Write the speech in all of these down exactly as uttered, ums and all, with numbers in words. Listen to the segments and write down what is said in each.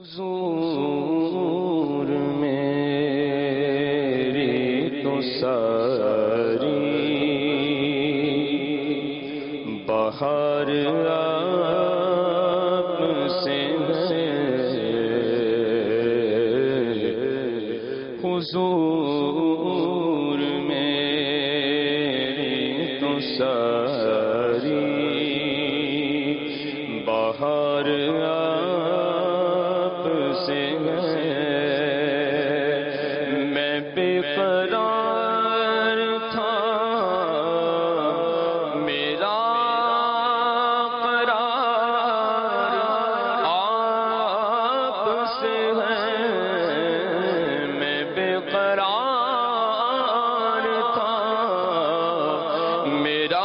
حضور میری تو ساری بہار آپ سے ہے، حضور میری تو ساری بہار آپ سے ہے، میں بے قرار تھا میرا قرار آپ سے ہے، میں بے قرار تھا میرا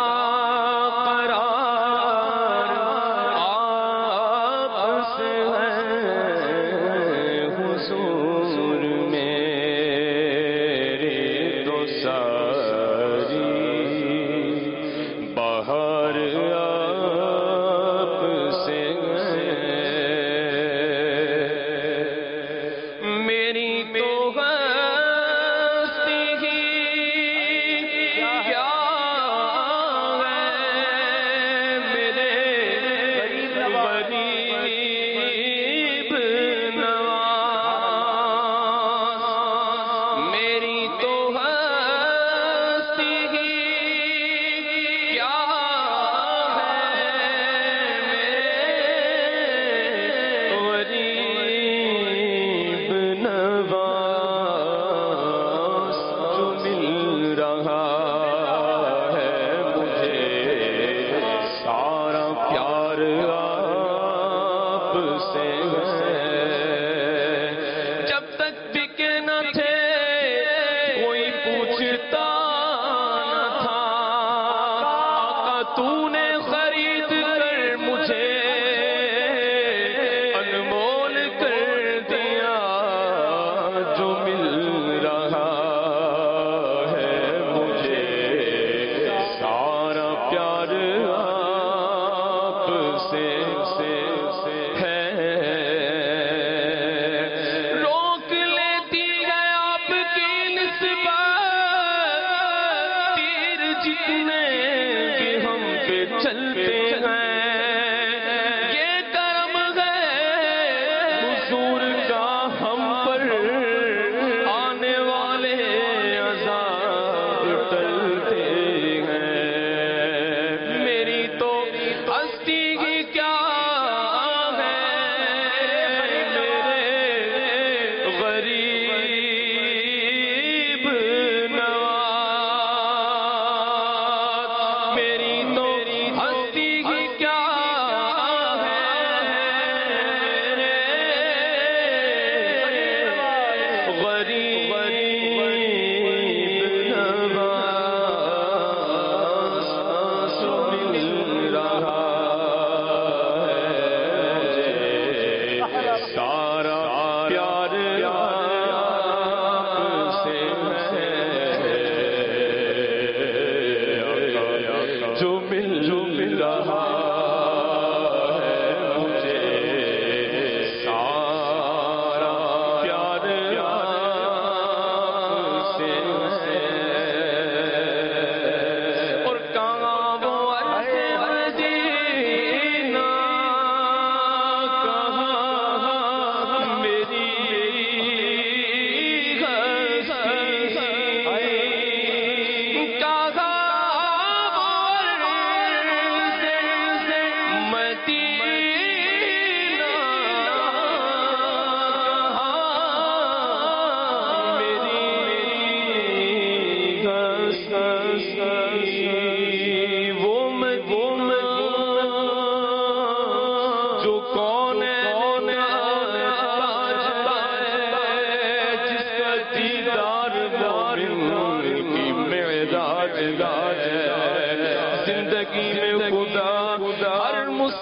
زندگی میں خدا ہر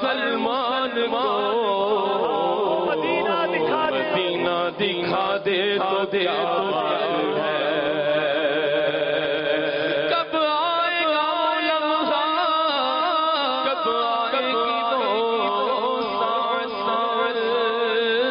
مسلمان کو مدینہ دکھا دے تو دے کب آئے گا لمحہ کب آئے گی وہ ساعت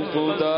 خدا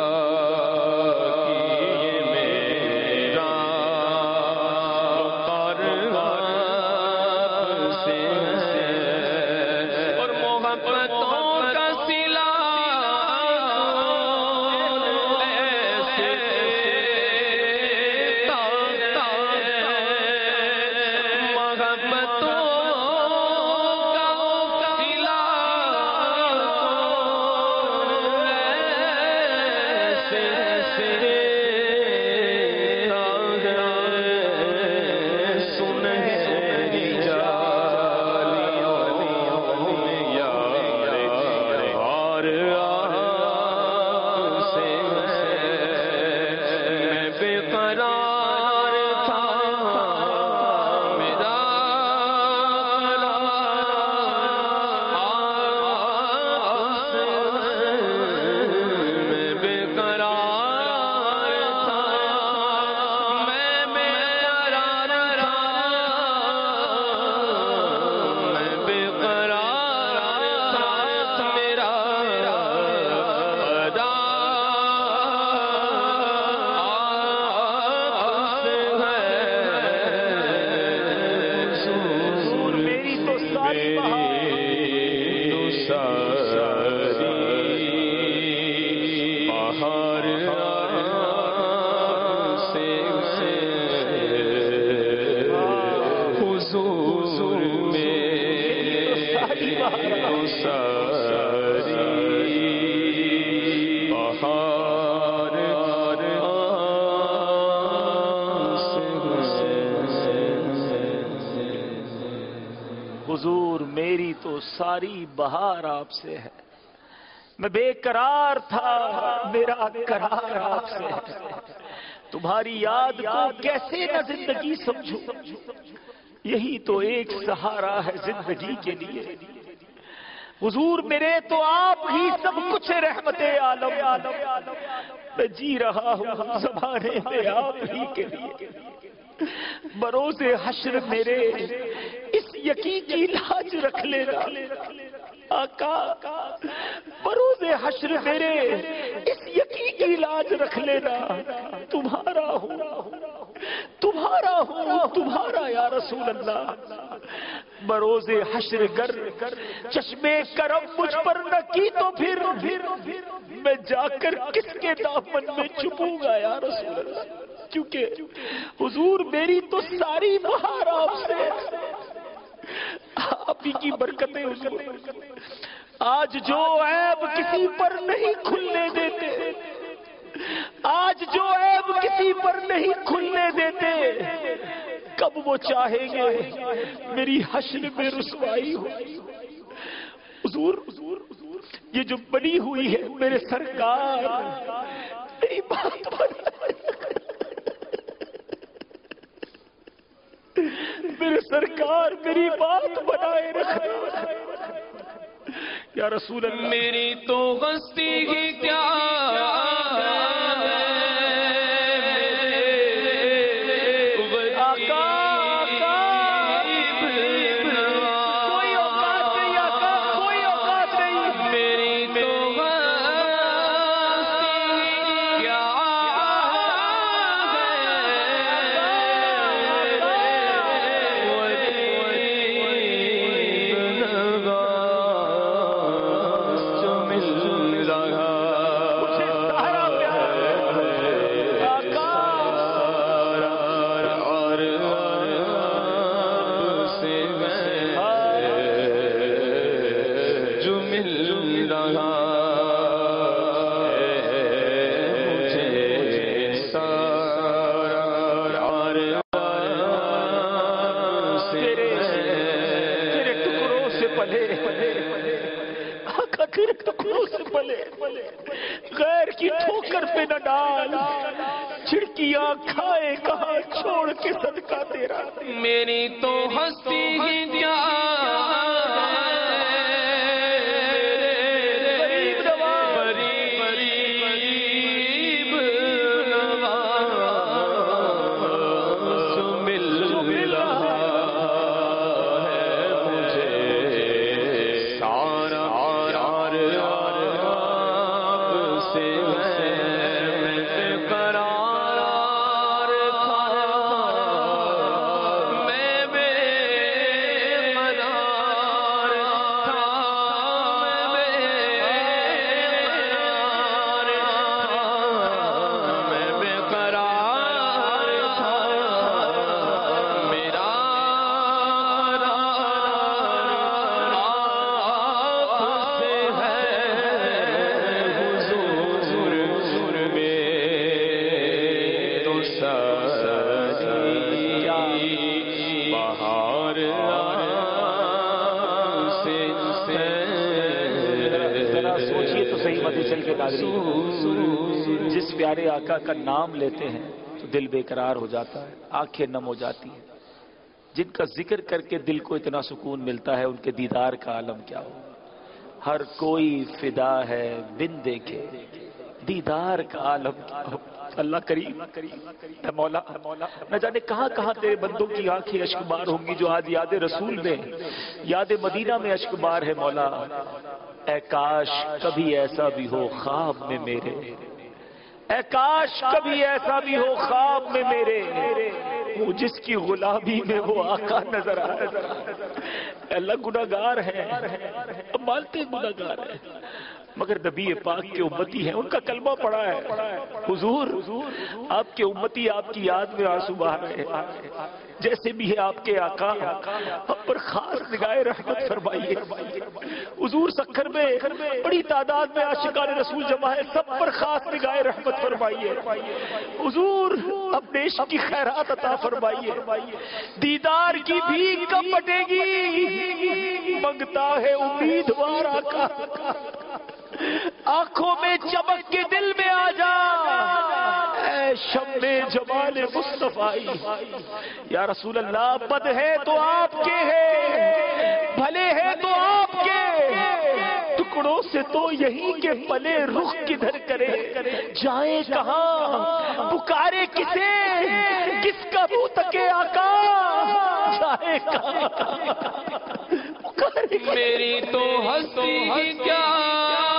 حضور میری تو ساری بہار آپ سے ہے، میں بے قرار تھا میرا قرار آپ سے ہے، تمہاری یاد کو کیسے نہ زندگی سمجھوں، یہی تو ایک سہارا ہے زندگی کے لیے، حضور میرے تو آپ ہی سب کچھ رحمت عالم، میں جی رہا ہوں زمانے میں آپ ہی کے لیے، بروز حشر میرے اس یقین کی لاج رکھ لینا آقا، بروز حشر میرے اس یقین کی لاج رکھ لینا، تمہارا ہوں تمہارا ہوں تمہارا یا رسول اللہ، بروز حشر گر چشمے کرم مجھ پر نہ کی تو پھر میں جا کر کس کے دامن میں چھپوں گا یا رسول اللہ، کیونکہ حضور میری تو ساری بہار آپ سے، آپ ہی کی برکتیں حضور، آج جو عیب کسی پر نہیں کھلنے دیتے، آج جو عیب کسی پر نہیں کھلنے دیتے، کب وہ چاہیں گے میری حشر میں رسوائی ہو، حضور یہ جو بنی ہوئی ہے میرے سرکار میری بات بنائے میرے سرکار میری بات بنائے رکھنا یا رسول اللہ، میری تو ہستی ہی کیا غیر کی ٹھوکر پہ نہ ڈال، چھڑکیاں کھائے کہاں چھوڑ کے صدقہ تیرا، میری تو ہستی ہی کیا سے فیصل کے ناظرین، جس پیارے آقا کا نام لیتے ہیں تو دل بے قرار ہو جاتا ہے، آنکھیں نم ہو جاتی ہیں. جن کا ذکر کر کے دل کو اتنا سکون ملتا ہے، ان کے دیدار کا عالم کیا ہو. ہر کوئی فدا ہے بن دیکھے دیدار کا عالم کیا ہو. اللہ کریم اے مولا، نہ جانے کہاں کہاں تیرے بندوں کی آنکھیں اشکبار ہوں گی جو آج یاد رسول میں، یاد مدینہ میں اشکبار ہے. مولا اے کاش کبھی ایسا بھی ہو خواب میں میرے، اے کاش کبھی ایسا بھی ہو خواب میں میرے، وہ جس کی غلامی میں وہ آقا نظر آئے. اللہ گناہگار ہیں، اب مانتے گناہگار ہیں، مگر نبی پاک کے امتی ہیں، ان کا کلمہ پڑا ہے. حضور آپ کے امتی آپ کی یاد میں آنسو بہا رہے ہیں، جیسے بھی ہے آپ کے آقا، ہم پر خاص نگاہ رحمت فرمائیے. حضور سکھر میں بڑی تعداد میں عاشقان رسول جمع ہے، سب پر خاص نگاہ رحمت فرمائیے. حضور اپنے عشق کی خیرات عطا فرمائیے. دیدار کی بھیک کب پٹے گی، منگتا ہے امیدوار آقا. آنکھوں میں چمک کے دل میں آ جا، اے شمع جمال مصطفی. یا رسول اللہ بد ہے تو آپ کے ہیں، بھلے ہے تو آپ کے، ٹکڑوں سے تو یہی کے پلے رخ کدھر کرے. جائیں کہاں پکارے کسے، کس کا منہ تکے آقا، جائیں کہاں پکارے. میری تو ہستی کیا